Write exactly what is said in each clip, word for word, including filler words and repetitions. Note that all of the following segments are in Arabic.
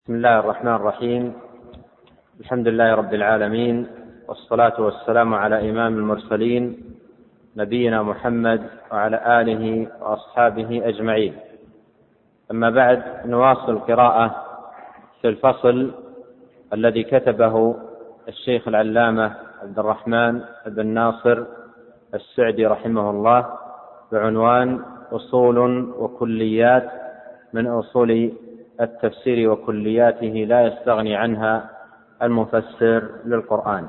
بسم الله الرحمن الرحيم. الحمد لله رب العالمين، والصلاة والسلام على إمام المرسلين نبينا محمد وعلى آله وأصحابه أجمعين. أما بعد، نواصل القراءة في الفصل الذي كتبه الشيخ العلامة عبد الرحمن بن ناصر السعدي رحمه الله بعنوان أصول وكليات من أصول التفسير وكلياته لا يستغني عنها المفسر للقرآن.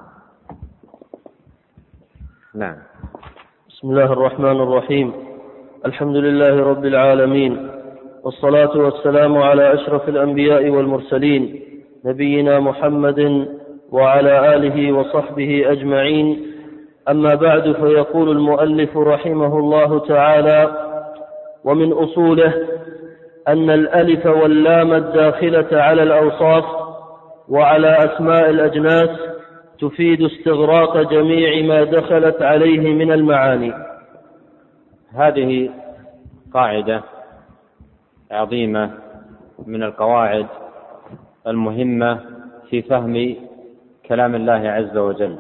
نعم. بسم الله الرحمن الرحيم. الحمد لله رب العالمين، والصلاة والسلام على أشرف الأنبياء والمرسلين نبينا محمد وعلى آله وصحبه أجمعين. أما بعد، فيقول المؤلف رحمه الله تعالى: ومن أصوله أن الألف واللام الداخلة على الأوصاف وعلى أسماء الأجناس تفيد استغراق جميع ما دخلت عليه من المعاني. هذه قاعدة عظيمة من القواعد المهمة في فهم كلام الله عز وجل،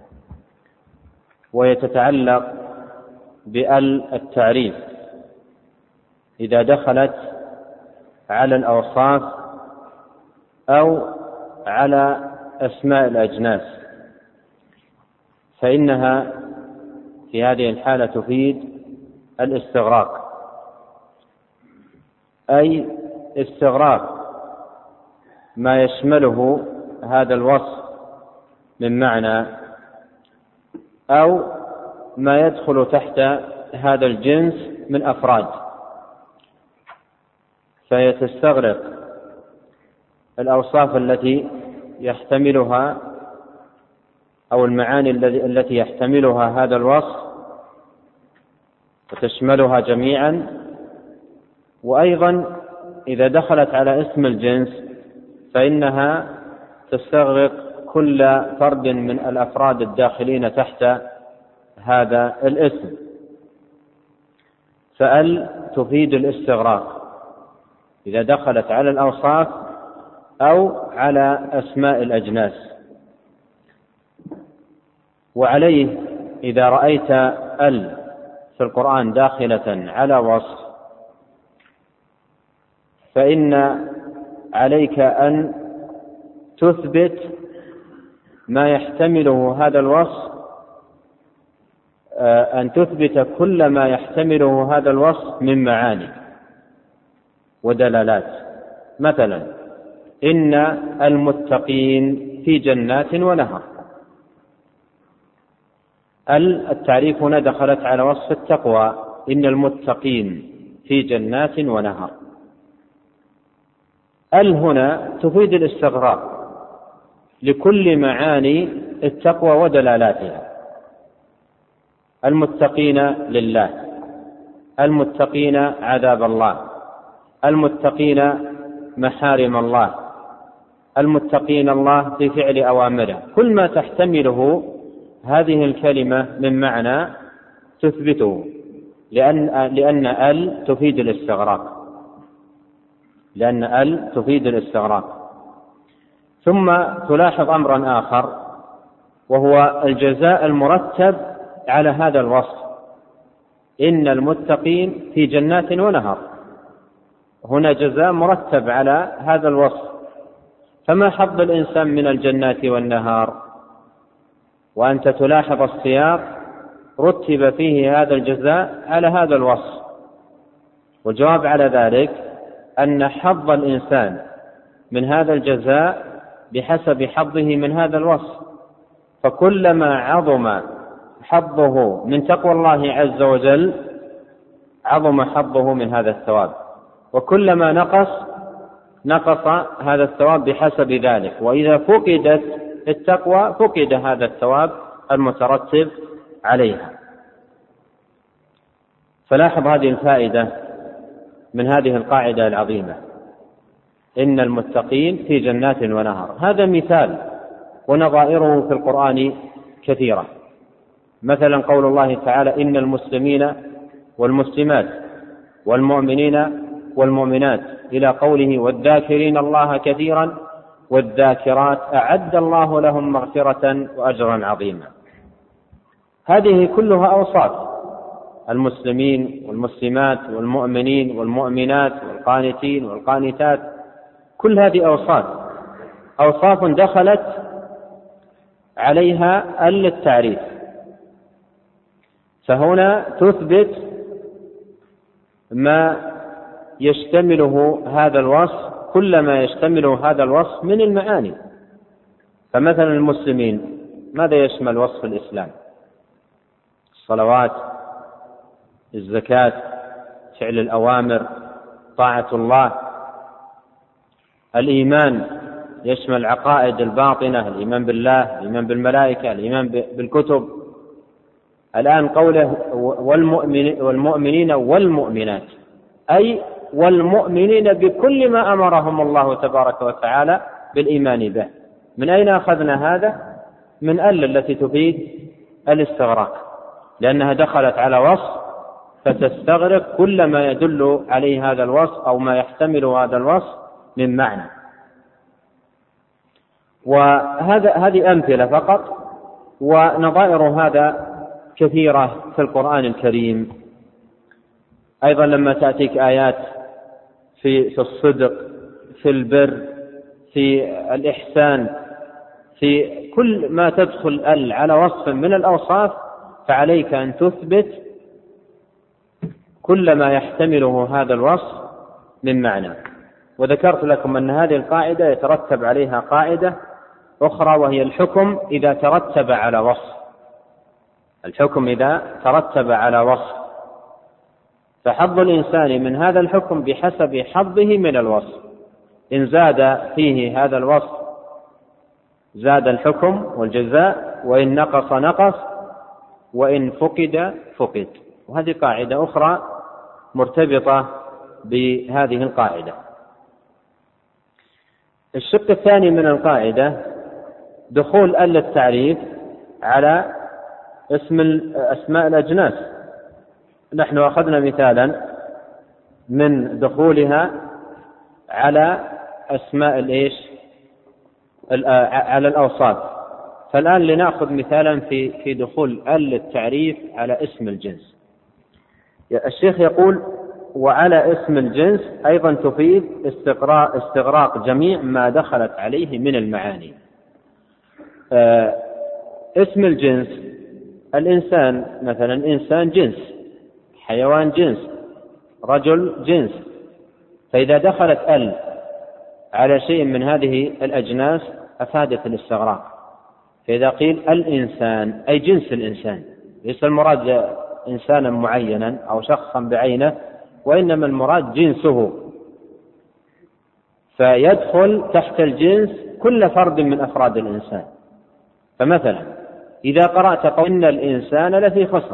وهي تتعلق بأل التعريف إذا دخلت على الأوصاف أو على أسماء الأجناس، فإنها في هذه الحالة تفيد الاستغراق، أي استغراق ما يشمله هذا الوصف من معنى أو ما يدخل تحت هذا الجنس من أفراد، فهي تستغرق الأوصاف التي يحتملها أو المعاني التي يحتملها هذا الوصف وتشملها جميعا، وأيضا إذا دخلت على اسم الجنس فإنها تستغرق كل فرد من الأفراد الداخلين تحت هذا الاسم، فأل تفيد الاستغراق إذا دخلت على الأوصاف أو على أسماء الأجناس. وعليه إذا رأيت ال في القرآن داخلة على وصف فإن عليك أن تثبت ما يحتمله هذا الوصف، أن تثبت كل ما يحتمله هذا الوصف من معاني ودلالات. مثلا: إن المتقين في جنات ونهر. التعريف هنا دخلت على وصف التقوى، إن المتقين في جنات ونهر. ال هنا تفيد الاستغراق لكل معاني التقوى ودلالاتها. المتقين لله، المتقين عذاب الله، المتقين محارم الله، المتقين الله في فعل أوامره. كل ما تحتمله هذه الكلمة من معنى تثبته، لأن لأن ال تفيد الاستغراق لأن ال تفيد الاستغراق. ثم تلاحظ أمرا آخر، وهو الجزاء المرتب على هذا الوصف: إن المتقين في جنات ونهر. هنا جزاء مرتب على هذا الوصف، فما حظ الإنسان من الجنات والنهار؟ وأنت تلاحظ السياق رتب فيه هذا الجزاء على هذا الوصف، والجواب على ذلك أن حظ الإنسان من هذا الجزاء بحسب حظه من هذا الوصف، فكلما عظم حظه من تقوى الله عز وجل عظم حظه من هذا الثواب، وكلما نقص نقص هذا الثواب بحسب ذلك. وإذا فقدت التقوى فقد هذا الثواب المترتب عليها. فلاحظ هذه الفائدة من هذه القاعدة العظيمة: إن المتقين في جنات ونهر. هذا مثال، ونظائره في القرآن كثيرة. مثلا قول الله تعالى: إن المسلمين والمسلمات والمؤمنين والمؤمنات إلى قوله والذاكرين الله كثيرا والذاكرات أعد الله لهم مغفرة وأجرا عظيما. هذه كلها أوصاف المسلمين والمسلمات والمؤمنين والمؤمنات والقانتين والقانتات، كل هذه أوصاف أوصاف دخلت عليها ال التعريف، فهنا تثبت ما يشتمله هذا الوصف، كل ما يشتمله هذا الوصف من المعاني. فمثلا المسلمين ماذا يشمل وصف الإسلام؟ الصلوات، الزكاة، فعل الأوامر، طاعة الله. الإيمان يشمل عقائد الباطنة، الإيمان بالله، الإيمان بالملائكة، الإيمان بالكتب. الآن قوله والمؤمن والمؤمنين والمؤمنات، أي والمؤمنين بكل ما أمرهم الله تبارك وتعالى بالإيمان به. من أين أخذنا هذا؟ من ال التي تفيد الاستغراق، لأنها دخلت على وصف فتستغرق كل ما يدل عليه هذا الوصف أو ما يحتمل هذا الوصف من معنى. وهذا هذه أمثلة فقط، ونظائر هذا كثيرة في القرآن الكريم. أيضا لما تأتيك آيات في في الصدق، في البر، في الإحسان، في كل ما تدخل ال على وصف من الأوصاف، فعليك أن تثبت كل ما يحتمله هذا الوصف من معنى. وذكرت لكم أن هذه القاعدة يترتب عليها قاعدة أخرى، وهي الحكم إذا ترتب على وصف. الحكم إذا ترتب على وصف، فحظ الإنسان من هذا الحكم بحسب حظه من الوصف. إن زاد فيه هذا الوصف زاد الحكم والجزاء، وإن نقص نقص، وإن فقد فقد. وهذه قاعدة أخرى مرتبطة بهذه القاعدة. الشق الثاني من القاعدة دخول ال التعريف على اسم أسماء الأجناس. نحن أخذنا مثالا من دخولها على أسماء الإيش على الأوصاف، فالآن لنأخذ مثالا في في دخول ال التعريف على اسم الجنس. الشيخ يقول وعلى اسم الجنس أيضا تفيد استغراق, استغراق جميع ما دخلت عليه من المعاني. آه اسم الجنس، الإنسان مثلا إنسان جنس، حيوان جنس، رجل جنس. فإذا دخلت ال على شيء من هذه الأجناس أفادت الاستغراق. فإذا قيل الإنسان أي جنس الإنسان، ليس المراد إنسانا معينا أو شخصا بعينه، وإنما المراد جنسه، فيدخل تحت الجنس كل فرد من أفراد الإنسان. فمثلا إذا قرأت قول إن الإنسان لفي خسر،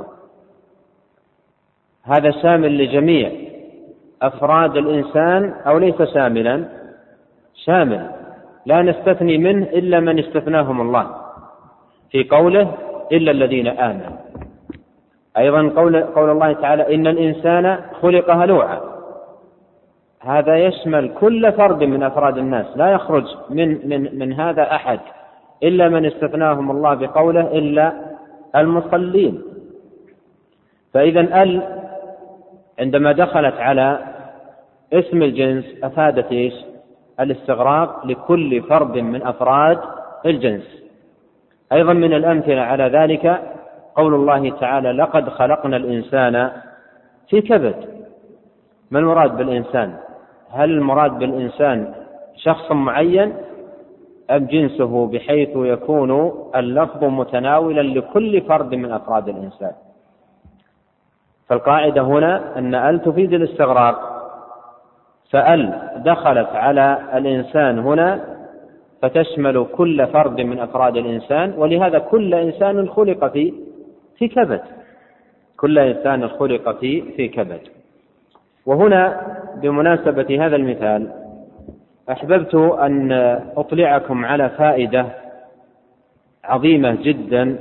هذا شامل لجميع أفراد الإنسان أو ليس شاملا؟ شامل، لا نستثني منه إلا من استثناهم الله في قوله إلا الذين آمنوا. أيضا قول, قول الله تعالى إن الإنسان خلق هلوعا، هذا يشمل كل فرد من أفراد الناس، لا يخرج من, من, من هذا أحد إلا من استثناهم الله بقوله إلا المصلين. فإذا ال عندما دخلت على اسم الجنس أفادت إيش؟ الاستغراق لكل فرد من أفراد الجنس. أيضا من الأمثلة على ذلك قول الله تعالى لقد خلقنا الإنسان في كبد. ما المراد بالإنسان؟ هل المراد بالإنسان شخص معين أم جنسه، بحيث يكون اللفظ متناولا لكل فرد من أفراد الإنسان؟ فالقاعدة هنا أن ال تفيد الاستغراق، فال دخلت على الإنسان هنا فتشمل كل فرد من أفراد الإنسان، ولهذا كل إنسان خلق في في كبد، كل إنسان خلق في في كبد. وهنا بمناسبة هذا المثال أحببت أن أطلعكم على فائدة عظيمة جدا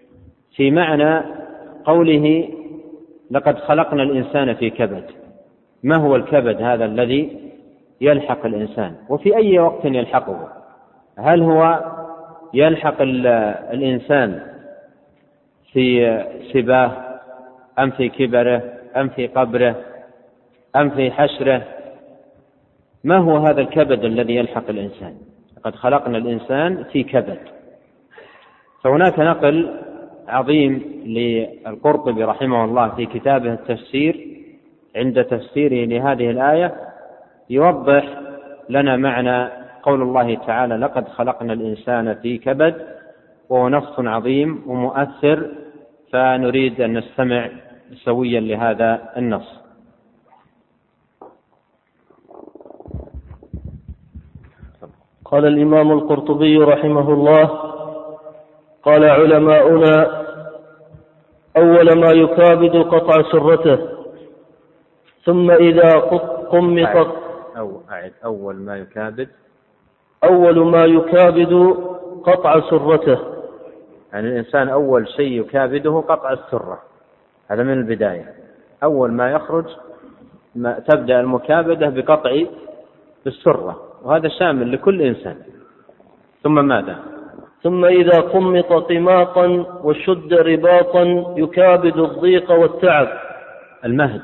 في معنى قوله لقد خلقنا الإنسان في كبد. ما هو الكبد هذا الذي يلحق الإنسان وفي أي وقت يلحقه؟ هل هو يلحق الإنسان في سباه أم في كبره أم في قبره أم في حشره؟ ما هو هذا الكبد الذي يلحق الإنسان؟ قد خلقنا الإنسان في كبد. فهناك نقل عظيم للقرطبي رحمه الله في كتابه التفسير عند تفسيره لهذه الآية يوضح لنا معنى قول الله تعالى لقد خلقنا الإنسان في كبد، وهو نص عظيم ومؤثر، فنريد أن نستمع سويا لهذا النص. قال الإمام القرطبي رحمه الله: قال علماؤنا: أول ما يكابد قطع سرته، ثم إذا قمط أو أعد أول ما يكابد أول ما يكابد قطع سرته، يعني الإنسان أول شيء يكابده قطع السرة، هذا من البداية. أول ما يخرج ما تبدأ المكابدة بقطع السرة، وهذا شامل لكل إنسان. ثم ماذا؟ ثم إذا قمط قماطا وشد رباطا يكابد الضيق والتعب. المهد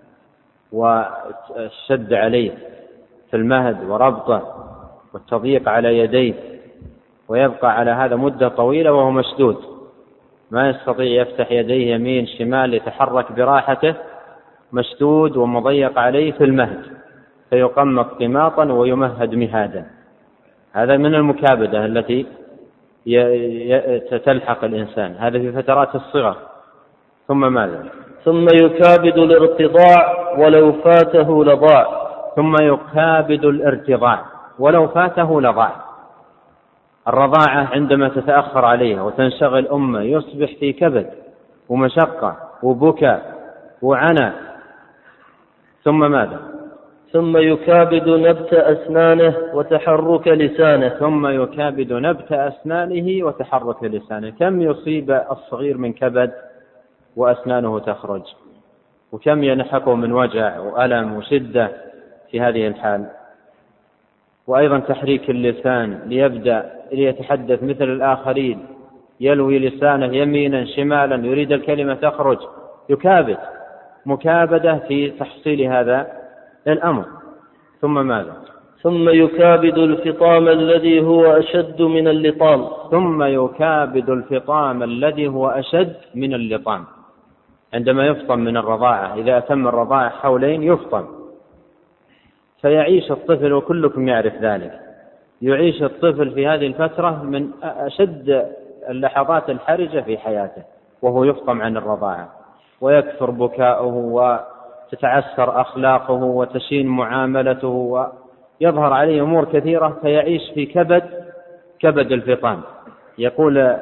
والشد عليه في المهد وربطه والتضييق على يديه، ويبقى على هذا مدة طويلة وهو مشدود، ما يستطيع يفتح يديه يمين شمال يتحرك براحته، مشدود ومضيق عليه في المهد، فيقمط قماطا ويمهد مهادا. هذا من المكابدة التي تلحق الإنسان، هذا في فترات الصغر. ثم ماذا؟ ثم يكابد الارتضاع ولو فاته لضاع. ثم يكابد الارتضاع ولو فاته لضاع. الرضاعة عندما تتأخر عليها وتنشغل أمه يصبح في كبد ومشقة وبكاء وعناء. ثم ماذا؟ ثم يكابد نبت أسنانه وتحرك لسانه. ثم يكابد نبت أسنانه وتحرك لسانه. كم يصيب الصغير من كبد وأسنانه تخرج، وكم ينحقه من وجع وألم وشدة في هذه الحال. وأيضا تحريك اللسان ليبدأ ليتحدث مثل الآخرين، يلوي لسانه يمينا شمالا يريد الكلمة تخرج، يكابد، مكابدة في تحصيل هذا الأمر. ثم ماذا؟ ثم يكابد الفطام الذي هو أشد من اللطام. ثم يكابد الفطام الذي هو أشد من اللطام. عندما يفطم من الرضاعة، إذا أتم الرضاعة حولين يفطم، فيعيش الطفل، وكلكم يعرف ذلك، يعيش الطفل في هذه الفترة من أشد اللحظات الحرجة في حياته وهو يفطم عن الرضاعة، ويكثر بكاؤه وتتعسر أخلاقه وتشين معاملته ويظهر عليه أمور كثيرة، فيعيش في كبد كبد الفطام. يقول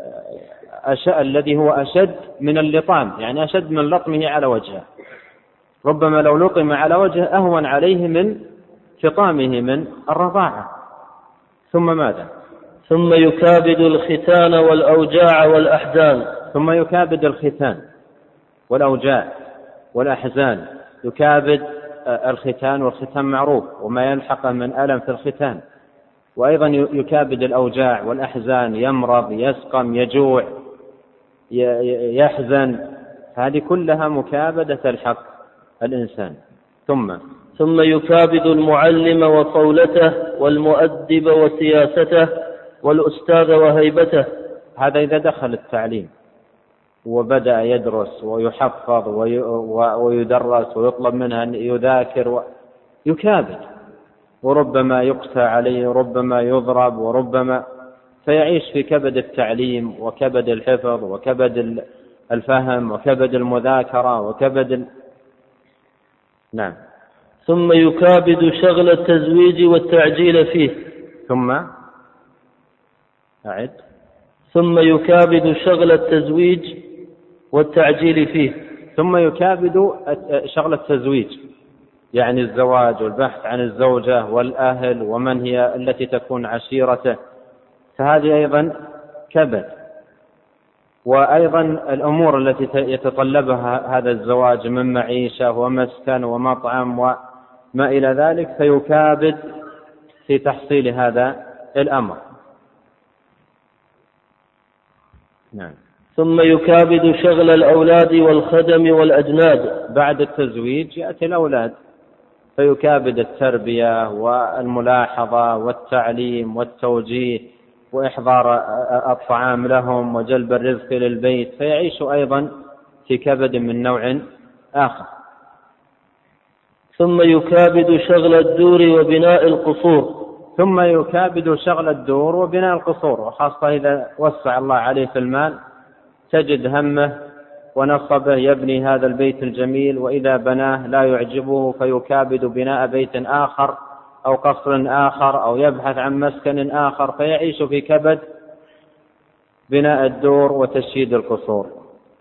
أشأ الذي هو أشد من اللطام، يعني أشد من لطمه على وجهه، ربما لو لطم على وجهه أهون عليه من فطامه من الرضاعة. ثم ماذا؟ ثم يكابد الختان والأوجاع والأحزان. ثم يكابد الختان والأوجاع والأحزان. يكابد الختان، والختان معروف وما يلحقه من ألم في الختان. وأيضا يكابد الأوجاع والأحزان، يمرض، يسقم، يجوع، يحزن، هذه كلها مكابدة تلحق الإنسان. ثم ثم يكابد المعلم وقولته والمؤدب وسياسته والأستاذ وهيبته. هذا إذا دخل التعليم وبدأ يدرس ويحفظ ويدرس ويطلب منه أن يذاكر، يكابد، وربما يقسى عليه وربما يضرب وربما، فيعيش في كبد التعليم وكبد الحفظ وكبد الفهم وكبد المذاكرة وكبد ال... نعم. ثم يكابد شغل التزويج والتعجيل فيه. ثم أعد. ثم يكابد شغل التزويج والتعجيل فيه. ثم يكابد شغل التزويج، يعني الزواج والبحث عن الزوجة والأهل ومن هي التي تكون عشيرته، فهذه أيضا كبد. وأيضا الأمور التي يتطلبها هذا الزواج من معيشة ومسكن ومطعم وما إلى ذلك، فيكابد في تحصيل هذا الأمر. نعم. ثم يكابد شغل الأولاد والخدم والأجناد. بعد التزويج يأتي الأولاد، فيكابد التربية والملاحظة والتعليم والتوجيه وإحضار الطعام لهم وجلب الرزق للبيت، فيعيش أيضا في كبد من نوع آخر. ثم يكابد شغل الدور وبناء القصور. ثم يكابد شغل الدور وبناء القصور، وخاصة إذا وسع الله عليه في المال تجد همه ونصبه يبني هذا البيت الجميل، وإذا بناه لا يعجبه فيكابد بناء بيت آخر أو قصر آخر أو يبحث عن مسكن آخر، فيعيش في كبد بناء الدور وتشييد القصور.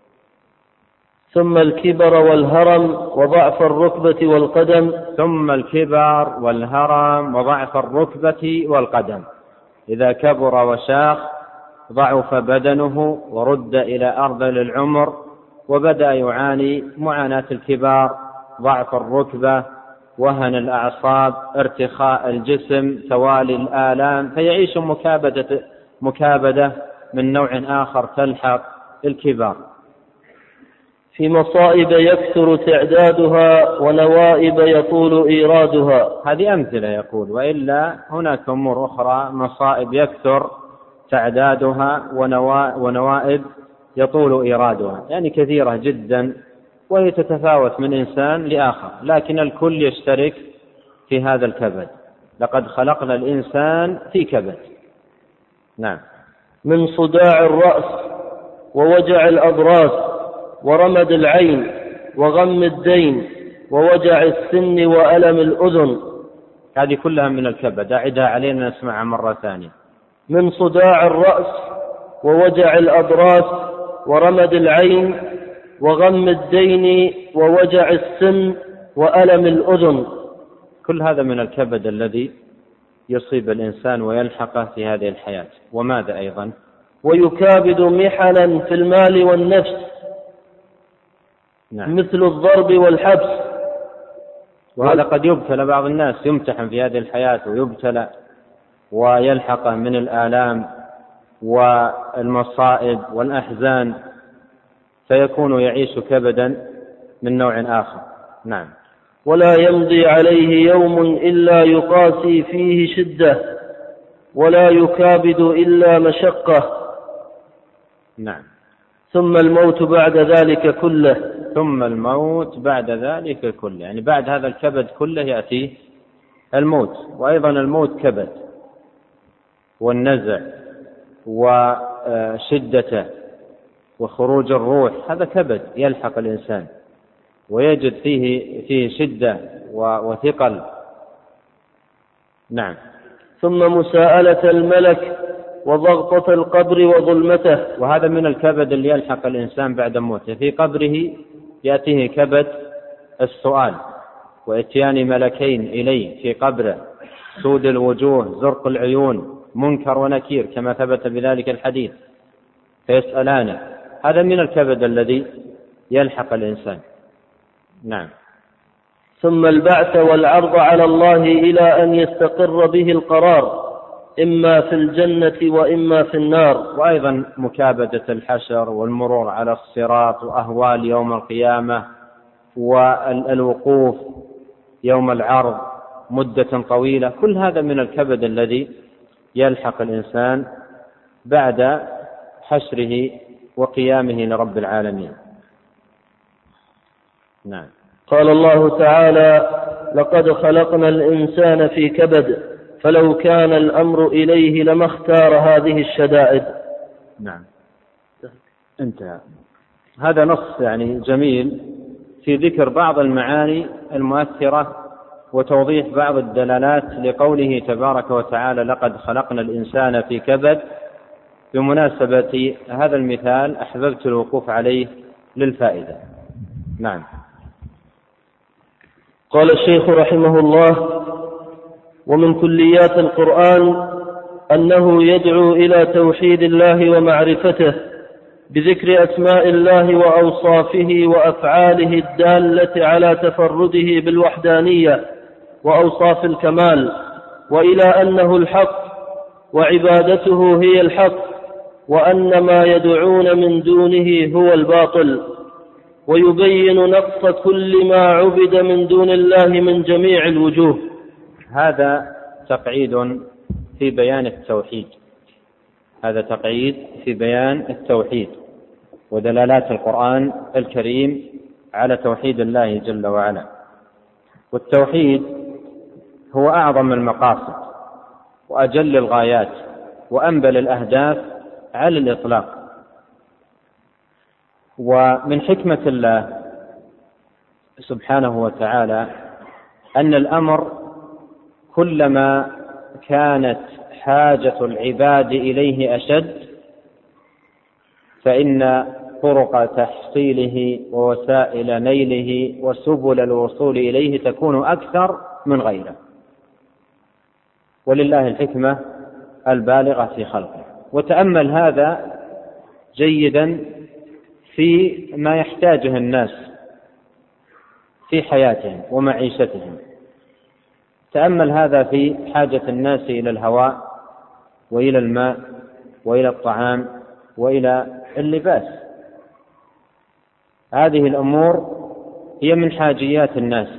ثم الكبر والهرم وضعف الركبة والقدم. ثم الكبر والهرم وضعف الركبة والقدم، إذا كبر وشاخ ضعف بدنه ورد إلى أرذل العمر، وبدأ يعاني معاناة الكبار، ضعف الركبة، وهن الأعصاب، ارتخاء الجسم، توالي الآلام، فيعيش مكابدة, مكابدة من نوع آخر تلحق الكبار. في مصائب يكثر تعدادها ونوائب يطول إيرادها. هذه أمثلة يقول، وإلا هناك أمور أخرى مصائب يكثر تعدادها ونوائب يطول إيرادها، يعني كثيرة جدا، وهي تتفاوت من إنسان لآخر، لكن الكل يشترك في هذا الكبد. لقد خلقنا الإنسان في كبد. نعم. من صداع الرأس ووجع الأضراس ورمد العين وغم الدين ووجع السن وألم الأذن. هذه كلها من الكبد، أعدها علينا نسمعها مرة ثانية. من صداع الرأس ووجع الأضراس ورمد العين وغم الدين ووجع السن وألم الأذن. كل هذا من الكبد الذي يصيب الإنسان ويلحقه في هذه الحياة. وماذا أيضا؟ ويكابد محنا في المال والنفس. نعم. مثل الضرب والحبس. وهذا قد يبتلى بعض الناس، يمتحن في هذه الحياة ويبتلى ويلحقه من الآلام والمصائب والأحزان، فيكون يعيش كبدا من نوع آخر. نعم. ولا يمضي عليه يوم إلا يقاسي فيه شدة ولا يكابد إلا مشقة. نعم. ثم الموت بعد ذلك كله. ثم الموت بعد ذلك كله، يعني بعد هذا الكبد كله يأتي الموت، وأيضا الموت كبد، والنزع وشدته وخروج الروح، هذا كبد يلحق الإنسان ويجد فيه فيه شدة وثقل. نعم. ثم مساءلة الملك وضغطة القبر وظلمته. وهذا من الكبد اللي يلحق الإنسان بعد موته. في قبره يأتيه كبد السؤال، وإتيان ملكين إليه في قبره، سود الوجوه، زرق العيون، منكر ونكير، كما ثبت بذلك الحديث، فيسألانه. هذا من الكبد الذي يلحق الإنسان. نعم. ثم البعث والعرض على الله إلى أن يستقر به القرار، إما في الجنة وإما في النار. وأيضا مكابدة الحشر والمرور على الصراط وأهوال يوم القيامة والوقوف يوم العرض مدة طويلة، كل هذا من الكبد الذي يلحق الإنسان بعد حشره وقيامه لرب العالمين. نعم. قال الله تعالى: لقد خلقنا الإنسان في كبد فلو كان الأمر إليه لما اختار هذه الشدائد. نعم. انتهى. هذا نص يعني جميل في ذكر بعض المعاني المؤثرة وتوضيح بعض الدلالات لقوله تبارك وتعالى: لقد خلقنا الإنسان في كبد. بمناسبة هذا المثال أحببت الوقوف عليه للفائدة. نعم. قال الشيخ رحمه الله: ومن كليات القرآن أنه يدعو إلى توحيد الله ومعرفته بذكر أسماء الله وأوصافه وأفعاله الدالة على تفرده بالوحدانية وأوصاف الكمال، وإلى أنه الحق وعبادته هي الحق، وأن ما يدعون من دونه هو الباطل، ويبين نقص كل ما عبد من دون الله من جميع الوجوه. هذا تقعيد في بيان التوحيد هذا تقعيد في بيان التوحيد ودلالات القرآن الكريم على توحيد الله جل وعلا. والتوحيد هو أعظم المقاصد وأجل الغايات وأنبل الأهداف على الإطلاق. ومن حكمة الله سبحانه وتعالى أن الأمر كلما كانت حاجة العباد إليه أشد فإن طرق تحصيله ووسائل نيله وسبل الوصول إليه تكون أكثر من غيره، ولله الحكمة البالغة في خلقه. وتأمل هذا جيدا في ما يحتاجه الناس في حياتهم ومعيشتهم. تأمل هذا في حاجة الناس إلى الهواء وإلى الماء وإلى الطعام وإلى اللباس. هذه الأمور هي من حاجيات الناس،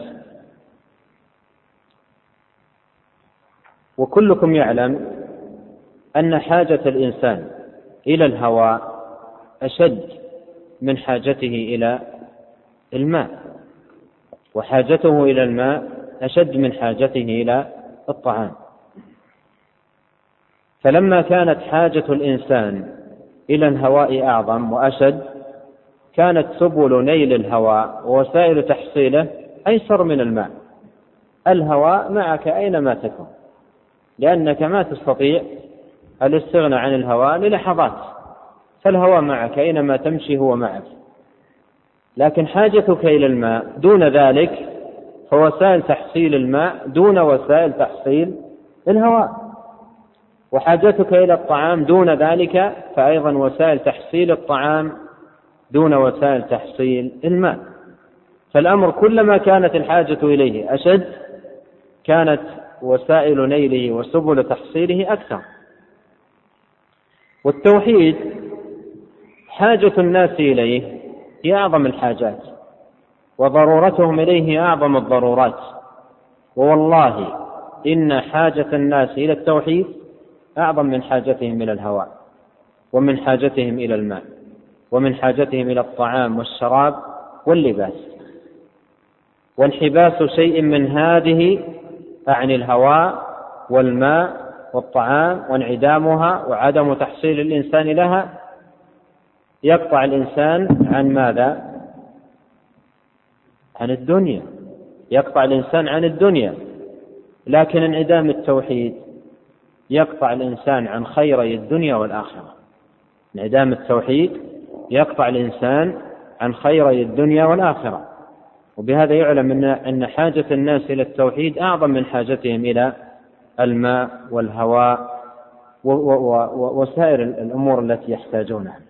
وكلكم يعلم أن حاجة الإنسان إلى الهواء أشد من حاجته إلى الماء، وحاجته إلى الماء أشد من حاجته إلى الطعام. فلما كانت حاجة الإنسان إلى الهواء أعظم وأشد كانت سبل نيل الهواء ووسائل تحصيله أيسر من الماء. الهواء معك أينما تكن، لأنك ما تستطيع الاستغناء عن الهواء للحظات، فالهواء معك أينما تمشي هو معك. لكن حاجتك إلى الماء دون ذلك فوسائل تحصيل الماء دون وسائل تحصيل الهواء، وحاجتك إلى الطعام دون ذلك فأيضا وسائل تحصيل الطعام دون وسائل تحصيل الماء. فالأمر كلما كانت الحاجة إليه أشد كانت وسائل نيله وسبل تحصيله أكثر. والتوحيد حاجة الناس إليه هي أعظم الحاجات، وضرورتهم إليه أعظم الضرورات. ووالله إن حاجة الناس إلى التوحيد أعظم من حاجتهم إلى الهواء، ومن حاجتهم إلى الماء، ومن حاجتهم إلى الطعام والشراب واللباس. وانحباس شيء من هذه عن الهواء والماء والطعام وانعدامها وعدم تحصيل الإنسان لها يقطع الإنسان عن ماذا؟ عن الدنيا، يقطع الإنسان عن الدنيا. لكن انعدام التوحيد يقطع الإنسان عن خيري الدنيا والآخرة. انعدام التوحيد يقطع الإنسان عن خيري الدنيا والآخرة. وبهذا يعلم أن حاجة الناس إلى التوحيد أعظم من حاجتهم إلى الماء والهواء وسائر الأمور التي يحتاجونها.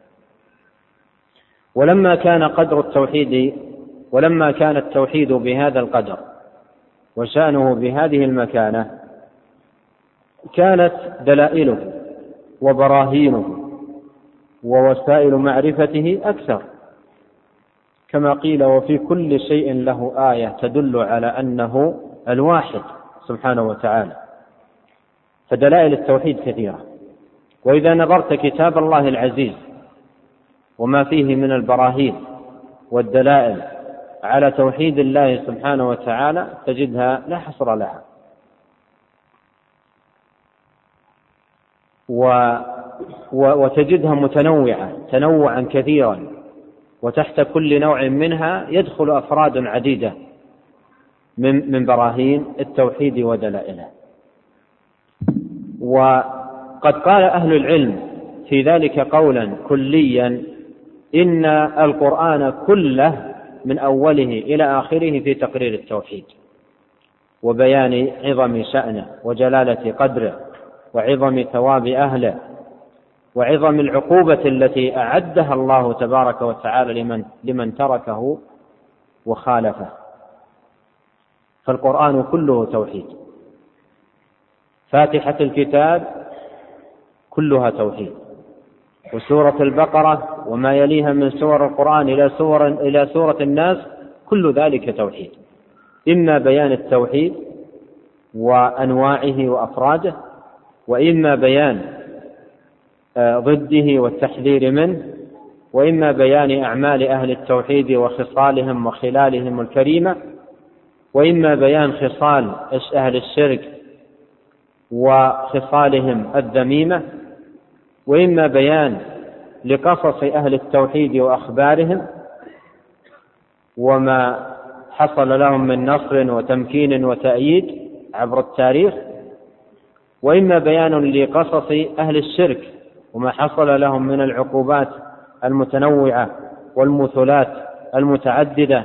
ولما كان قدر التوحيد ولما كان التوحيد بهذا القدر وشأنه بهذه المكانة كانت دلائله وبراهينه ووسائل معرفته أكثر، كما قيل: وفي كل شيء له آية تدل على أنه الواحد سبحانه وتعالى. فدلائل التوحيد كثيرة. وإذا نظرت كتاب الله العزيز وما فيه من البراهين والدلائل على توحيد الله سبحانه وتعالى تجدها لا حصر لها. و... وتجدها متنوعة تنوعا كثيرا، وتحت كل نوع منها يدخل أفراد عديدة من من براهين التوحيد ودلائله. وقد قال أهل العلم في ذلك قولا كليا: إن القرآن كله من أوله إلى آخره في تقرير التوحيد وبيان عظم شأنه وجلالة قدره وعظم ثواب أهله وعظم العقوبة التي أعدها الله تبارك وتعالى لمن, لمن تركه وخالفه. فالقرآن كله توحيد، فاتحة الكتاب كلها توحيد، وسورة البقرة وما يليها من سور القرآن إلى سور إلى سورة الناس كل ذلك توحيد، إما بيان التوحيد وأنواعه وأفراده، وإما بيان ضده والتحذير منه، وإما بيان أعمال أهل التوحيد وخصالهم وخلالهم الكريمة، وإما بيان خصال أهل الشرك وخصالهم الذميمة، وإما بيان لقصص أهل التوحيد وأخبارهم وما حصل لهم من نصر وتمكين وتأييد عبر التاريخ، وإما بيان لقصص أهل الشرك وما حصل لهم من العقوبات المتنوعة والمثلات المتعددة،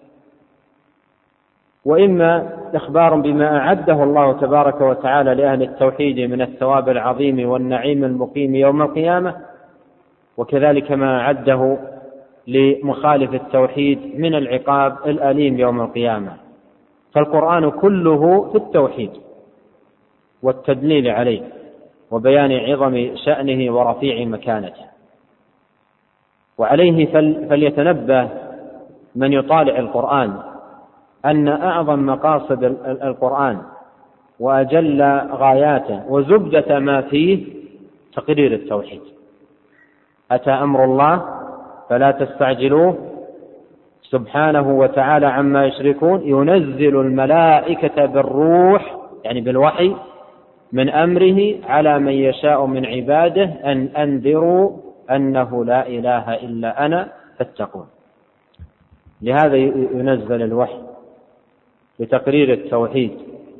وإما إخبار بما أعده الله تبارك وتعالى لأهل التوحيد من الثواب العظيم والنعيم المقيم يوم القيامة، وكذلك ما أعده لمخالف التوحيد من العقاب الأليم يوم القيامة. فالقرآن كله في التوحيد والتدليل عليه وبيان عظم شأنه ورفيع مكانته. وعليه فليتنبه من يطالع القرآن أن أعظم مقاصد القرآن وأجل غاياته وزبدة ما فيه تقرير التوحيد. أتى أمر الله فلا تستعجلوه سبحانه وتعالى عما يشركون، ينزل الملائكة بالروح يعني بالوحي من أمره على من يشاء من عباده أن أنذروا أنه لا إله إلا أنا فاتقون. لهذا ينزل الوحي لتقرير التوحيد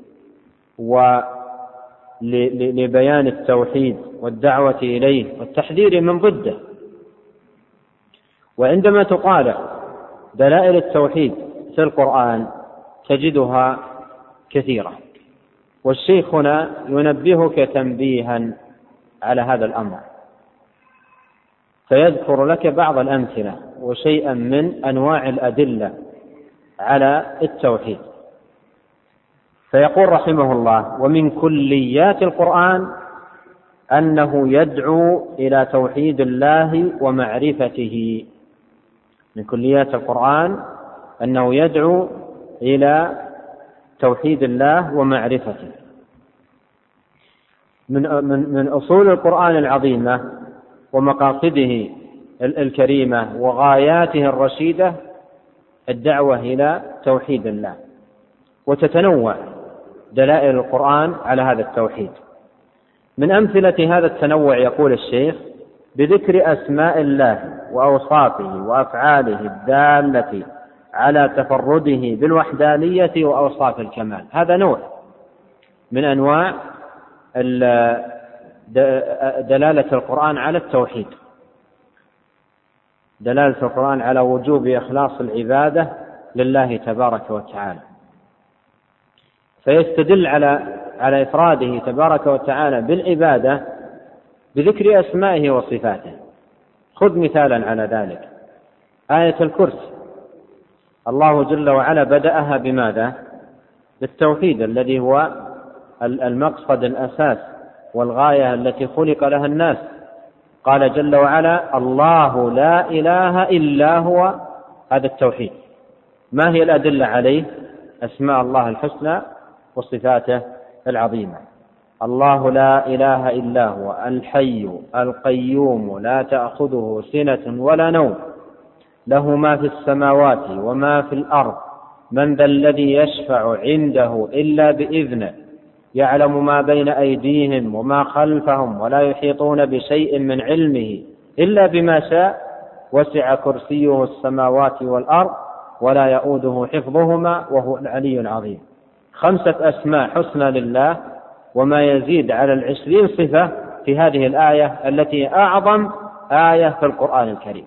ولبيان التوحيد والدعوة إليه والتحذير من ضده. وعندما تقال دلائل التوحيد في القرآن تجدها كثيرة، والشيخ هنا ينبهك تنبيها على هذا الأمر، فيذكر لك بعض الأمثلة وشيئا من أنواع الأدلة على التوحيد. فيقول رحمه الله: ومن كليات القرآن أنه يدعو إلى توحيد الله ومعرفته. من كليات القرآن أنه يدعو إلى توحيد الله ومعرفته. من من من أصول القرآن العظيمة ومقاصده الكريمة وغاياته الرشيدة الدعوة إلى توحيد الله، وتتنوع دلائل القرآن على هذا التوحيد. من أمثلة هذا التنوع يقول الشيخ: بذكر أسماء الله وأوصافه وأفعاله الدالة على تفرده بالوحدانية وأوصاف الكمال. هذا نوع من أنواع دلالة القرآن على التوحيد، دلالة القرآن على وجوب إخلاص العبادة لله تبارك وتعالى، فيستدل على على إفراده تبارك وتعالى بالعبادة بذكر أسمائه وصفاته. خذ مثالا على ذلك: آية الكرسي، الله جل وعلا بدأها بماذا؟ بالتوحيد الذي هو المقصد الأساس والغاية التي خلق لها الناس. قال جل وعلا: الله لا إله إلا هو. هذا التوحيد. ما هي الأدلة عليه؟ أسماء الله الحسنى وصفاته العظيمة. الله لا إله إلا هو الحي القيوم لا تأخذه سنة ولا نوم له ما في السماوات وما في الأرض من ذا الذي يشفع عنده إلا بإذنه يعلم ما بين أيديهم وما خلفهم ولا يحيطون بشيء من علمه إلا بما شاء وسع كرسيه السماوات والأرض ولا يؤوده حفظهما وهو العلي العظيم. خمسة أسماء حسنى لله، وما يزيد على العشرين صفة في هذه الآية التي أعظم آية في القرآن الكريم.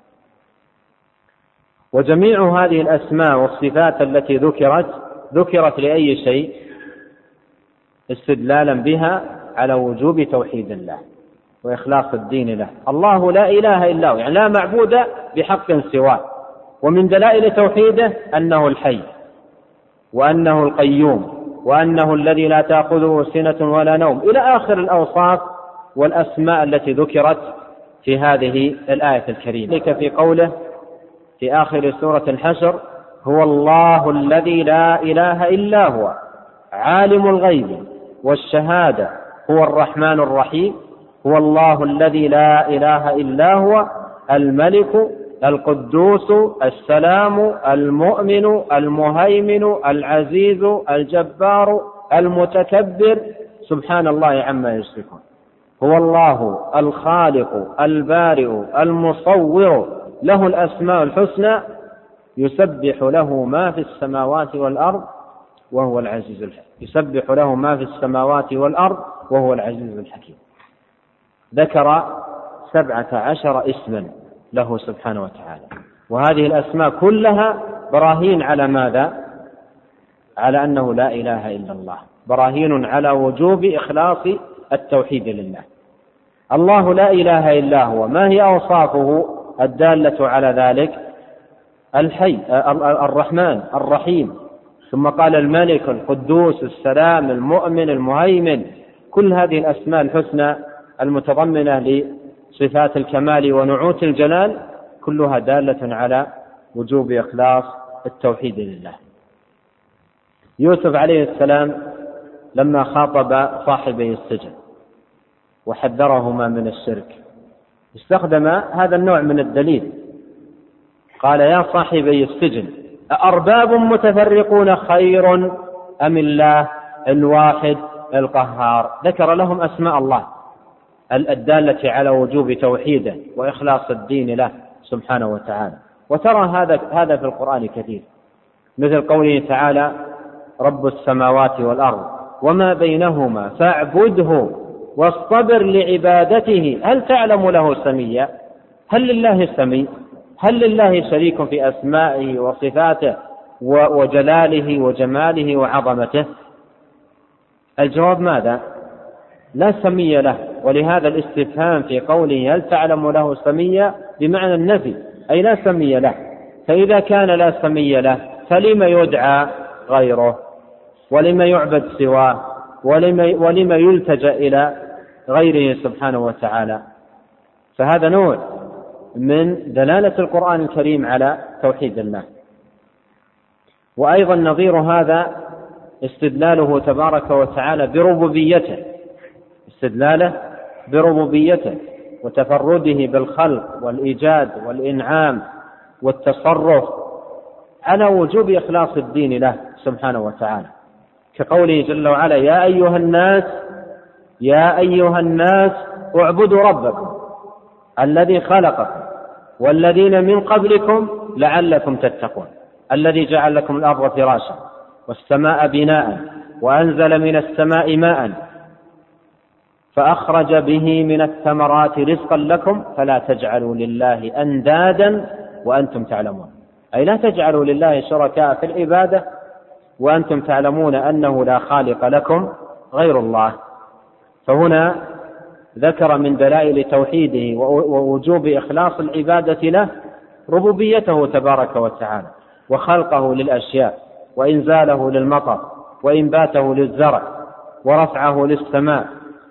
وجميع هذه الأسماء والصفات التي ذكرت ذكرت لأي شيء؟ استدلالا بها على وجوب توحيد الله وإخلاص الدين له. الله لا إله إلا هو، يعني لا معبود بحق سواه. ومن دلائل توحيده أنه الحي، وأنه القيوم، وأنه الذي لا تأخذه سنة ولا نوم، إلى آخر الأوصاف والأسماء التي ذكرت في هذه الآية الكريمة. ذلك في قوله في آخر سورة الحشر: هو الله الذي لا إله إلا هو عالم الغيب والشهادة هو الرحمن الرحيم هو الله الذي لا إله إلا هو الملك القدوس السلام المؤمن المهيمن العزيز الجبار المتكبر سبحان الله عما يشركون. هو الله الخالق البارئ المصور له الأسماء الحسنى يسبح له ما في السماوات والأرض وهو العزيز الحكيم. يسبح له ما في السماوات والأرض وهو العزيز الحكيم. ذكر سبعة عشر اسما له سبحانه وتعالى، وهذه الأسماء كلها براهين على ماذا؟ على أنه لا إله إلا الله، براهين على وجوب إخلاص التوحيد لله. الله لا إله إلا هو، ما هي أوصافه الدالة على ذلك؟ الحي الرحمن الرحيم، ثم قال الملك القدوس السلام المؤمن المهيمن. كل هذه الأسماء الحسنى المتضمنة لصفات الكمال ونعوت الجلال كلها دالة على وجوب إخلاص التوحيد لله. يوسف عليه السلام لما خاطب صاحبي السجن وحذرهما من الشرك استخدم هذا النوع من الدليل، قال: يا صاحبي السجن أأرباب متفرقون خير أم الله الواحد القهار. ذكر لهم أسماء الله الدالة على وجوب توحيده وإخلاص الدين له سبحانه وتعالى. وترى هذا هذا في القرآن كثير، مثل قوله تعالى: رب السماوات والأرض وما بينهما فاعبده واصطبر لعبادته هل تعلم له سميا. هل لله سمي؟ هل لله شريك في أسمائه وصفاته وجلاله وجماله وعظمته؟ الجواب ماذا؟ لا سمي له. ولهذا الاستفهام في قوله هل تعلم له سميا بمعنى النفي، أي لا سمي له. فإذا كان لا سمي له فلما يدعى غيره، ولما يعبد سواه، ولما, ولما يلتجأ إلى غيره سبحانه وتعالى. فهذا نوع من دلالة القرآن الكريم على توحيد الله. وأيضا نظير هذا استدلاله تبارك وتعالى بربوبيته، استدلاله بربوبيته وتفرده بالخلق والإيجاد والإنعام والتصرف على وجوب إخلاص الدين له سبحانه وتعالى، كقوله جل وعلا: يا أيها الناس يا أيها الناس اعبدوا ربكم الذي خلقكم والذين من قبلكم لعلكم تتقون الذي جعل لكم الأرض فراشا والسماء بناء وأنزل من السماء ماء فأخرج به من الثمرات رزقا لكم فلا تجعلوا لله أندادا وأنتم تعلمون. أي لا تجعلوا لله شركاء في العبادة وأنتم تعلمون أنه لا خالق لكم غير الله. فهنا ذكر من دلائل توحيده ووجوب إخلاص العبادة له ربوبيته تبارك وتعالى، وخلقه للأشياء، وإنزاله للمطر، وإنباته للزرع، ورفعه للسماء.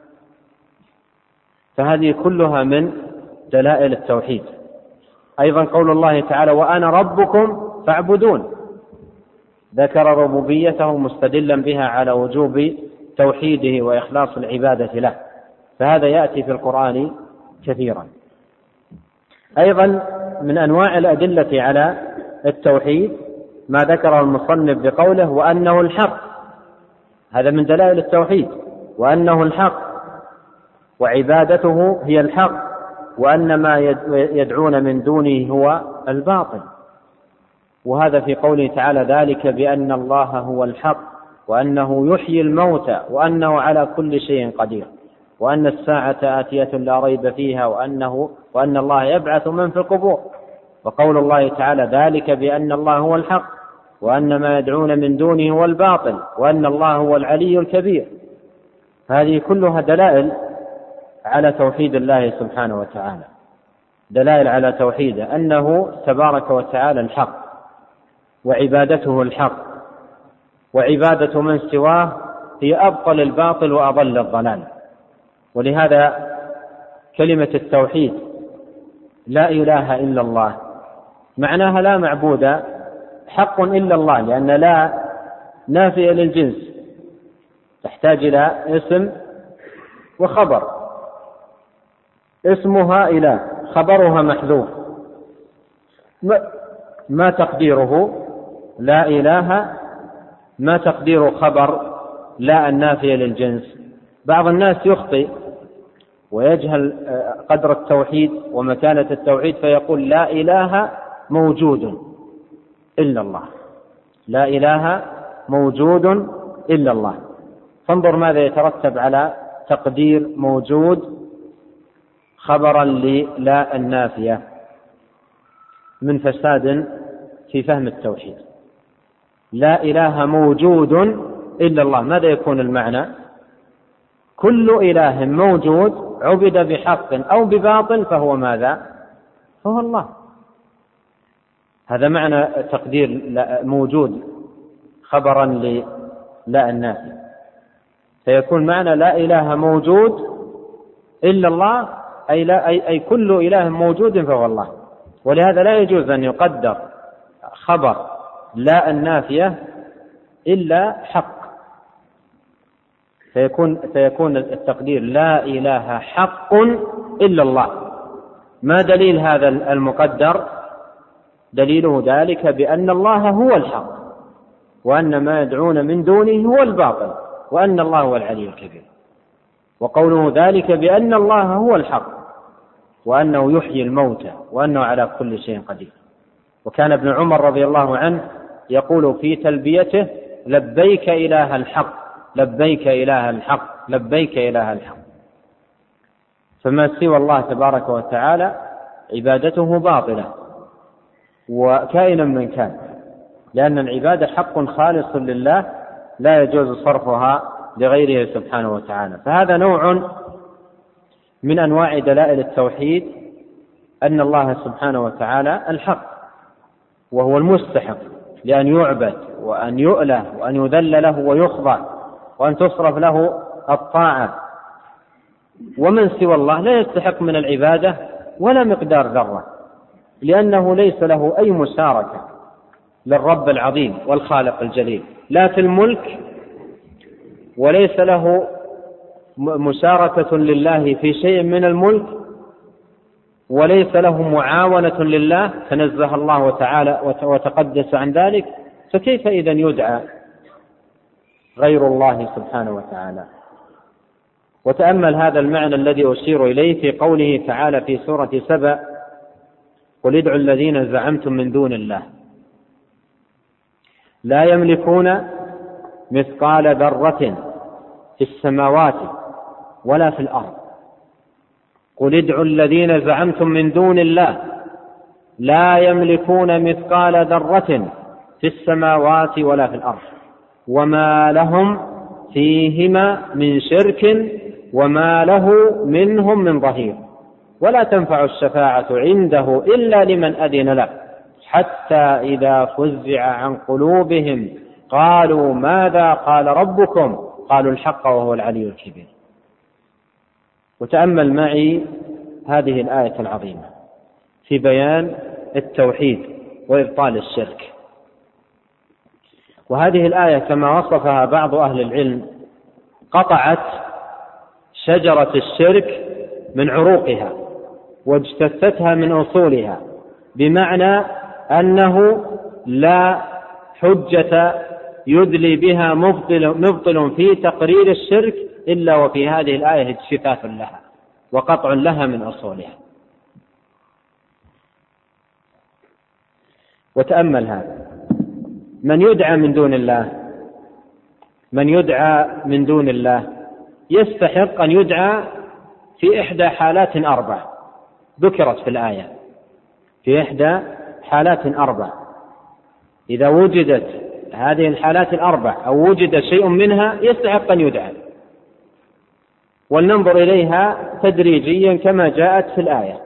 فهذه كلها من دلائل التوحيد. أيضا قول الله تعالى: وأنا ربكم فاعبدون، ذكر ربوبيته مستدلا بها على وجوب توحيده وإخلاص العبادة له. فهذا يأتي في القرآن كثيرا. أيضا من أنواع الأدلة على التوحيد ما ذكره المصنف بقوله: وأنه الحق. هذا من دلائل التوحيد، وأنه الحق وعبادته هي الحق، وأن ما يدعون من دونه هو الباطل. وهذا في قوله تعالى: ذلك بأن الله هو الحق وأنه يحيي الموتى وأنه على كل شيء قدير وأن الساعة آتية لا ريب فيها وأنه وأن الله يبعث من في القبور. وقول الله تعالى: ذلك بأن الله هو الحق وأن ما يدعون من دونه هو الباطل وأن الله هو العلي الكبير. هذه كلها دلائل على توحيد الله سبحانه وتعالى، دلائل على توحيده أنه تبارك وتعالى الحق، وعبادته الحق، وعبادة من سواه هي أبطل الباطل وأضل الضلال. ولهذا كلمة التوحيد لا إله إلا الله معناها لا معبود حق إلا الله، لأن لا نافية للجنس تحتاج إلى اسم وخبر. اسمها إله، خبرها محذوف، ما تقديره لا إله، ما تقدير خبر لا النافية للجنس. بعض الناس يخطئ ويجهل قدر التوحيد ومكانة التوحيد فيقول لا إله موجود إلا الله، لا إله موجود إلا الله. فانظر ماذا يترتب على تقدير موجود خبرا للا النافية من فساد في فهم التوحيد. لا إله موجود إلا الله، ماذا يكون المعنى؟ كل إله موجود عبد بحق أو بباطل فهو ماذا؟ فهو الله. هذا معنى تقدير موجود خبرا للا النافية، فيكون معنى لا إله موجود إلا الله أي, لا أي, أي كل إله موجود فهو الله. ولهذا لا يجوز أن يقدر خبر لا النافية إلا حق، فيكون, فيكون التقدير لا إله حق إلا الله. ما دليل هذا المقدر؟ دليله ذلك بأن الله هو الحق، وأن ما يدعون من دونه هو الباطل، وأن الله هو العلي الكبير. وقوله ذلك بأن الله هو الحق، وأنه يحيي الموتى، وأنه على كل شيء قدير. وكان ابن عمر رضي الله عنه يقول في تلبيته لبيك إله الحق، لبيك إله الحق، لبيك إله الحق. فما سوى الله تبارك وتعالى عبادته باطلة وكائنا من كان، لأن العبادة حق خالص لله لا يجوز صرفها لغيره سبحانه وتعالى. فهذا نوع من أنواع دلائل التوحيد، أن الله سبحانه وتعالى الحق، وهو المستحق لأن يعبد وأن يؤله وأن يذل له ويخضع وأن تصرف له الطاعة. ومن سوى الله لا يستحق من العبادة ولا مقدار ذرة، لأنه ليس له أي مشاركة للرب العظيم والخالق الجليل، لا في الملك، وليس له مشاركة لله في شيء من الملك، وليس له معاونة لله، تنزه الله تعالى وتقدس عن ذلك. فكيف إذن يدعى غير الله سبحانه وتعالى؟ وتأمل هذا المعنى الذي أشير إليه في قوله تعالى في سورة سبأ قل ادعوا الذين زعمتم من دون الله لا يملكون مثقال ذرة في السماوات ولا في الأرض. قل ادعوا الذين زعمتم من دون الله لا يملكون مثقال ذرة في السماوات ولا في الأرض وما لهم فيهما من شرك وما له منهم من ظهير ولا تنفع الشفاعة عنده إلا لمن أذن له حتى إذا فزع عن قلوبهم قالوا ماذا قال ربكم قالوا الحق وهو العلي الكبير. وتأمل معي هذه الآية العظيمة في بيان التوحيد وإبطال الشرك. وهذه الآية كما وصفها بعض أهل العلم قطعت شجرة الشرك من عروقها واجتثتها من أصولها، بمعنى أنه لا حجة يدلي بها مبطل, مبطل في تقرير الشرك إلا وفي هذه الآية اجتثاث لها وقطع لها من أصولها. وتأمل هذا، من يدعى من دون الله من يدعى من دون الله يستحق أن يدعى في إحدى حالات أربع ذكرت في الآية، في إحدى حالات أربع. إذا وجدت هذه الحالات الأربع أو وجد شيء منها يستحق أن يدعى. ولننظر إليها تدريجيا كما جاءت في الآية.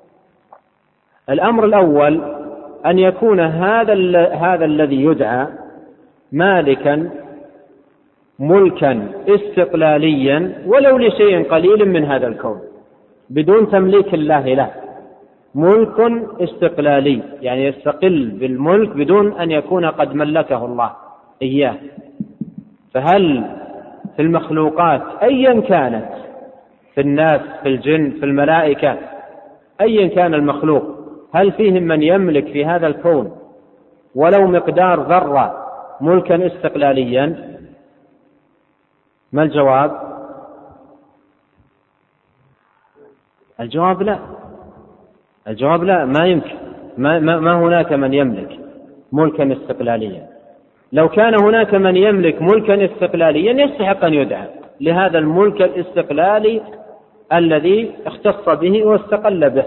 الأمر الأول أن يكون هذا هذا الذي يدعى مالكا ملكا استقلاليا ولو لشيء قليل من هذا الكون بدون تمليك الله له، ملك استقلالي يعني يستقل بالملك بدون أن يكون قد ملكه الله إياه. فهل في المخلوقات أيا كانت، في الناس في الجن في الملائكة أيا كان المخلوق، هل فيهم من يملك في هذا الكون ولو مقدار ذرة ملكا استقلاليا؟ ما الجواب؟ الجواب لا. الجواب لا، ما يمكن، ما, ما هناك من يملك ملكا استقلاليا. لو كان هناك من يملك ملكا استقلاليا يستحق أن يدعى لهذا الملك الاستقلالي الذي اختص به واستقل به،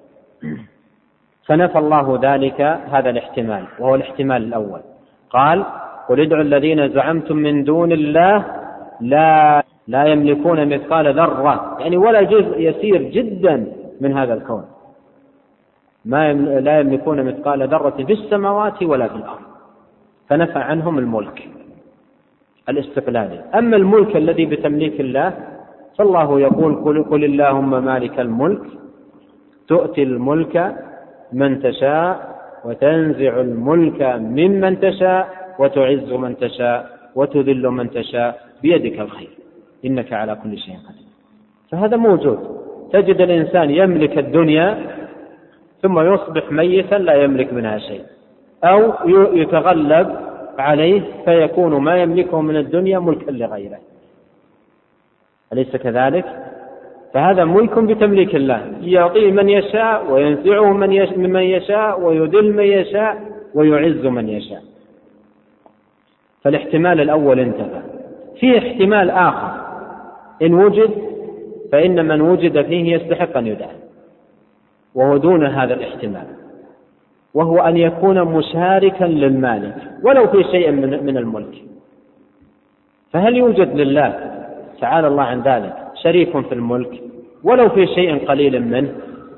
فنفى الله ذلك هذا الاحتمال، وهو الاحتمال الأول. قال: قل ادعوا الذين زعمتم من دون الله لا لا يملكون مثقال ذرة، يعني ولا جزء يسير جدا من هذا الكون، ما لا يملكون مثقال ذرة في السماوات ولا في الأرض، فنفى عنهم الملك الاستقلالي. أما الملك الذي بتمليك الله فالله يقول: قل, قل اللهم مالك الملك تؤتي الملك من تشاء وتنزع الملك ممن تشاء وتعز من تشاء وتذل من تشاء بيدك الخير إنك على كل شيء قدير. فهذا موجود. تجد الإنسان يملك الدنيا ثم يصبح ميتا لا يملك منها شيء، أو يتغلب عليه فيكون ما يملكه من الدنيا ملكا لغيره، أليس كذلك؟ فهذا ملك بتمليك الله، يعطيه من يشاء وينزعه ممن يشاء ويذل من يشاء ويعز من يشاء. فالاحتمال الأول انتهى. فيه احتمال آخر إن وجد فإن من وجد فيه يستحق أن يدعى، وهو دون هذا الاحتمال، وهو أن يكون مشاركا للمالك ولو في شيء من الملك. فهل يوجد لله تعالى الله عن ذلك شريك في الملك ولو في شيء قليل منه؟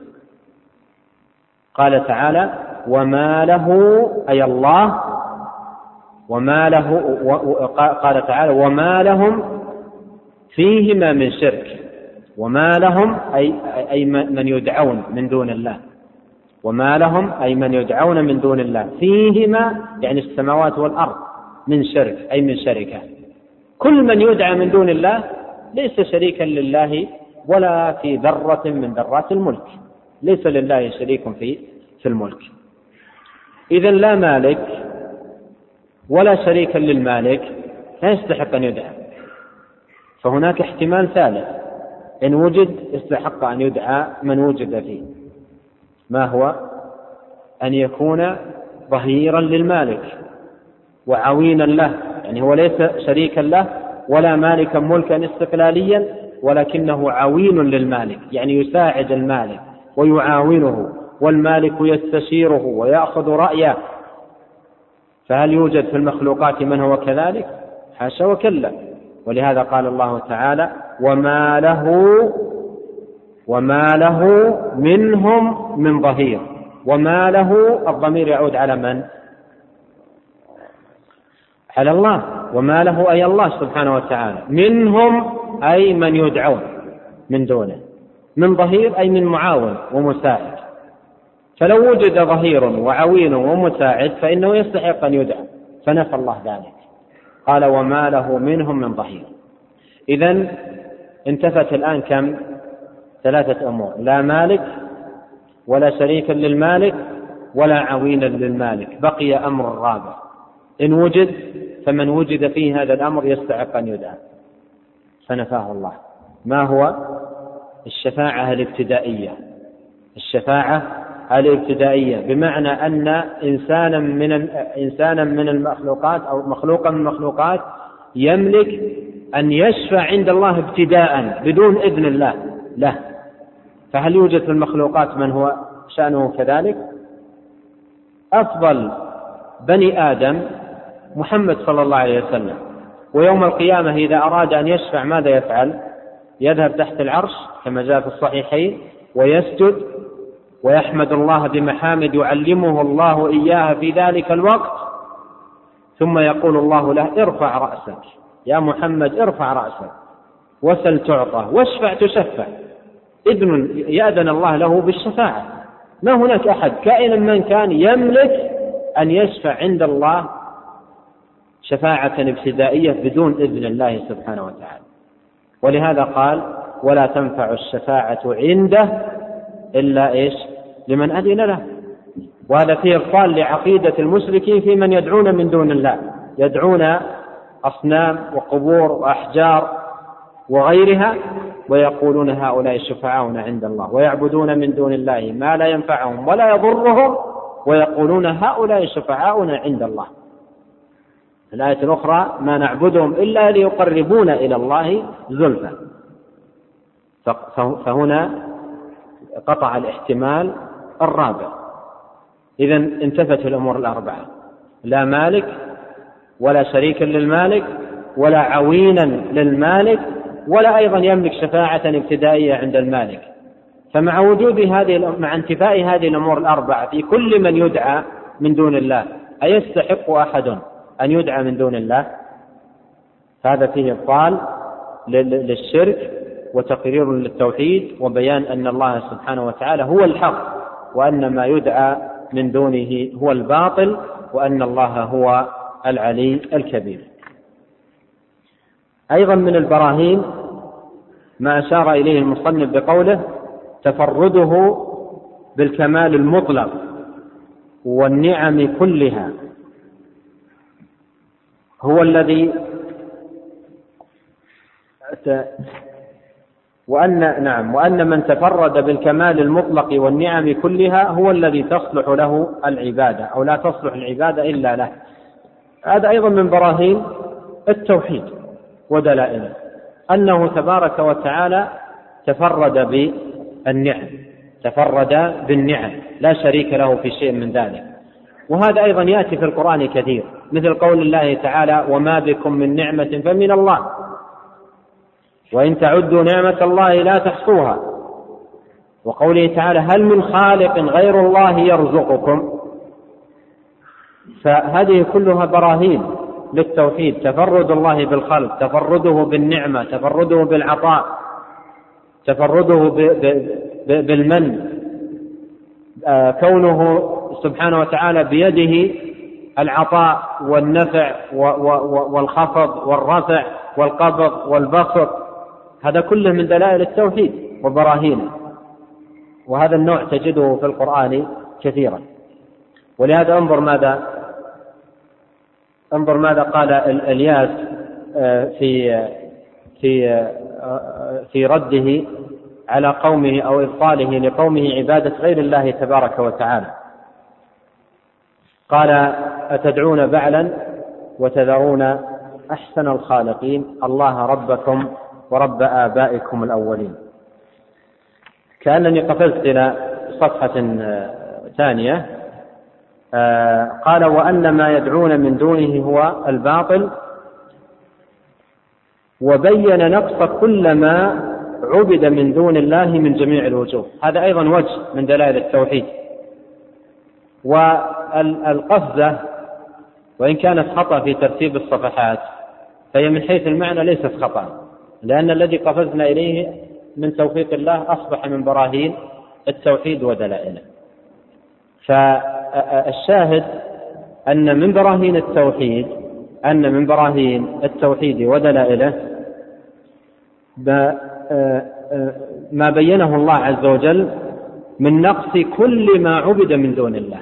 قال تعالى: وما له أي الله وما له، قال تعالى: وما لهم فيهما من شرك. وما لهم أي, أي من يدعون من دون الله، وما لهم أي من يدعون من دون الله فيهما يعني السماوات والأرض من شرك أي من شركة. كل من يدعى من دون الله ليس شريكا لله ولا في ذرة من ذرات الملك، ليس لله شريك في في الملك. إذن لا مالك ولا شريكا للمالك لا يستحق أن يدعى. فهناك احتمال ثالث إن وجد استحق أن يدعى من وجد فيه، ما هو؟ أن يكون ظهيرا للمالك وعوينا له، يعني هو ليس شريكا له ولا مالكا ملكا استقلاليا، ولكنه عوين للمالك، يعني يساعد المالك ويعاونه، والمالك يستشيره ويأخذ رأيه. فهل يوجد في المخلوقات من هو كذلك؟ حاشا وكلا. ولهذا قال الله تعالى: وما له وما له منهم من ظهير. وما له الضمير يعود على من؟ على الله. وما له أي الله سبحانه وتعالى. منهم أي من يدعون من دونه، من ظهير أي من معاون ومساعد. فلو وجد ظهير وعوين ومساعد فإنه يستحق أن يدعى، فنفى الله ذلك، قال: وما له منهم من ظهير. إذن انتفت الآن كم؟ ثلاثة أمور: لا مالك ولا شريكا للمالك ولا عوينا للمالك. بقي أمر رابع إن وجد، فمن وجد فيه هذا الأمر يستحق أن يدعى، فنفاه الله. ما هو؟ الشفاعة الابتدائية. الشفاعة الابتدائية بمعنى أن إنسانا من إنسانا من المخلوقات أو مخلوقا من المخلوقات يملك أن يشفع عند الله ابتداء بدون إذن الله له. فهل يوجد في المخلوقات من هو شأنه كذلك؟ أفضل بني آدم محمد صلى الله عليه وسلم، ويوم القيامة إذا أراد أن يشفع ماذا يفعل؟ يذهب تحت العرش كما جاء في الصحيحين ويسجد ويحمد الله بمحامد يعلمه الله إياها في ذلك الوقت، ثم يقول الله له ارفع رأسك يا محمد، ارفع رأسك وسل تعطى واشفع تشفع. إذن يأذن الله له بالشفاعة. ما هناك أحد كائنا من كان يملك أن يشفع عند الله شفاعة ابتدائية بدون إذن الله سبحانه وتعالى. ولهذا قال ولا تنفع الشفاعة عنده إلا إيش؟ لمن أذن له. وهذا فيه إبطال لعقيدة المشركين في من يدعون من دون الله، يدعون أصنام وقبور وأحجار وغيرها ويقولون هؤلاء شفعاؤنا عند الله، ويعبدون من دون الله ما لا ينفعهم ولا يضرهم ويقولون هؤلاء شفعاؤنا عند الله. الآية الأخرى ما نعبدهم إلا ليقربونا إلى الله زلفى. فهنا قطع الاحتمال الرابع. إذن انتفت الأمور الأربعة: لا مالك ولا شريك للمالك ولا عوينا للمالك ولا أيضا يملك شفاعة ابتدائية عند المالك. فمع وجود هذه مع انتفاء هذه الأمور الأربعة في كل من يدعى من دون الله، أيستحق أحد أن يدعى من دون الله؟ هذا فيه إبطال للشرك وتقرير للتوحيد وبيان أن الله سبحانه وتعالى هو الحق، وأن ما يدعى من دونه هو الباطل، وأن الله هو العلي الكبير. أيضا من البراهين ما أشار إليه المصنف بقوله تفرده بالكمال المطلق والنعم كلها، هو الذي وأن نعم وأن من تفرد بالكمال المطلق والنعم كلها هو الذي تصلح له العبادة أو لا تصلح العبادة إلا له. هذا أيضا من براهين التوحيد ودلائله، أنه تبارك وتعالى تفرد بالنعم، تفرد بالنعم لا شريك له في شيء من ذلك. وهذا أيضا يأتي في القرآن كثير، مثل قول الله تعالى وما بكم من نعمة فمن الله وإن تعدوا نعمة الله لا تحصوها، وقوله تعالى هل من خالق غير الله يرزقكم. فهذه كلها براهين للتوحيد، تفرد الله بالخلق، تفرده بالنعمة، تفرده بالعطاء، تفرده بالمن، كونه سبحانه وتعالى بيده العطاء والنفع والخفض والرفع والقبض والبسط، هذا كله من دلائل التوحيد وبراهينه، وهذا النوع تجده في القرآن كثيرا. ولهذا انظر ماذا انظر ماذا قال الياس في في في رده على قومه أو إبطاله لقومه عبادة غير الله تبارك وتعالى. قال أتدعون بعلا وتذرون أحسن الخالقين الله ربكم ورب آبائكم الأولين. كأنني قفزت إلى صفحة ثانية. قال وأن ما يدعون من دونه هو الباطل، وبين نقص كل ما عبد من دون الله من جميع الوجوه. هذا أيضا وجه من دلائل التوحيد. والقفزة وإن كانت خطأ في ترتيب الصفحات فهي من حيث المعنى ليست خطأ، لأن الذي قفزنا إليه من توفيق الله أصبح من براهين التوحيد ودلائله. فالشاهد أن من براهين التوحيد أن من براهين التوحيد ودلائله ما بينه الله عز وجل من نقص كل ما عبد من دون الله.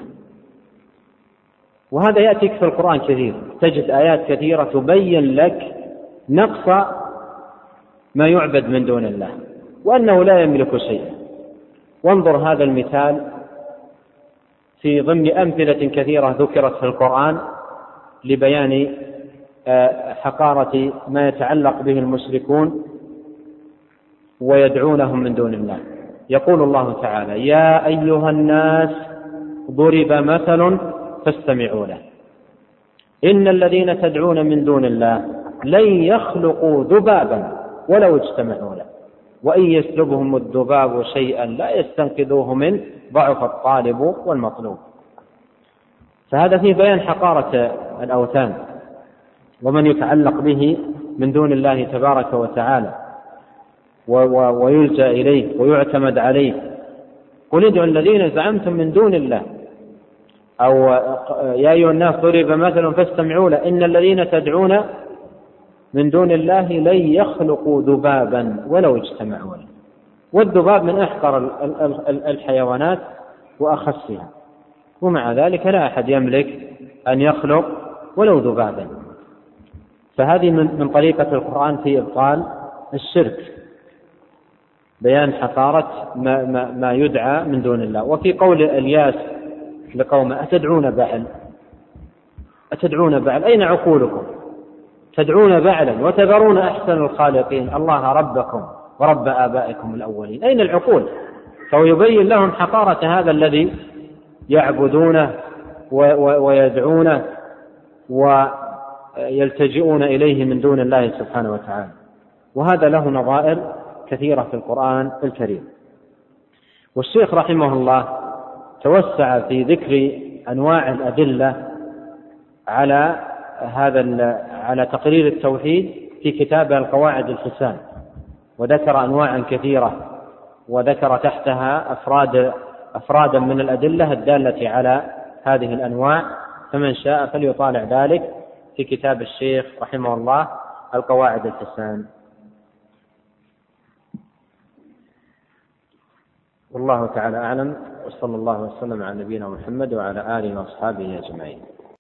وهذا يأتيك في القرآن كثير، تجد آيات كثيرة تبين لك نقص ما يعبد من دون الله وأنه لا يملك شيئا. وانظر هذا المثال في ضمن أمثلة كثيرة ذكرت في القرآن لبيان حقارة ما يتعلق به المشركون ويدعونهم من دون الله. يقول الله تعالى يا أيها الناس ضرب مثل فاستمعوا له إن الذين تدعون من دون الله لن يخلقوا ذبابا ولو اجتمعوا له وإن يسلبهم الذباب شيئا لا يستنقذوه منه ضعف الطالب والمطلوب. فهذا فيه بيان حقارة الأوثان ومن يتعلق به من دون الله تبارك وتعالى ويلجأ إليه ويعتمد عليه. قل ادعوا الذين زعمتم من دون الله، أو يا أيها الناس ضرب مثل فاستمعوا له إن الذين تدعون من دون الله لن يخلقوا ذبابا ولو اجتمعوا له. والذباب من أحقر الحيوانات وأخسها، ومع ذلك لا أحد يملك أن يخلق ولو ذبابا. فهذه من طريقة القرآن في إبطال الشرك، بيان حقارة ما, ما, ما يدعى من دون الله. وفي قول الياس لقوم أتدعون بعل أتدعون بعل أين عقولكم؟ تدعون بعلا وتذرون أحسن الخالقين الله ربكم ورب آبائكم الأولين. أين العقول؟ فهو يبين لهم حقارة هذا الذي يعبدونه ويدعونه ويلتجئون إليه من دون الله سبحانه وتعالى. وهذا له نظائر كثيرة في القرآن الكريم. والشيخ رحمه الله توسع في ذكر أنواع الأدلة على هذا على تقرير التوحيد في كتابه القواعد الحسان، وذكر أنواعا كثيرة وذكر تحتها أفراد أفرادا من الأدلة الدالة على هذه الأنواع، فمن شاء فليطالع ذلك في كتاب الشيخ رحمه الله القواعد الحسان. والله تعالى أعلم، وصلى الله وسلم على نبينا محمد وعلى آله وأصحابه أجمعين.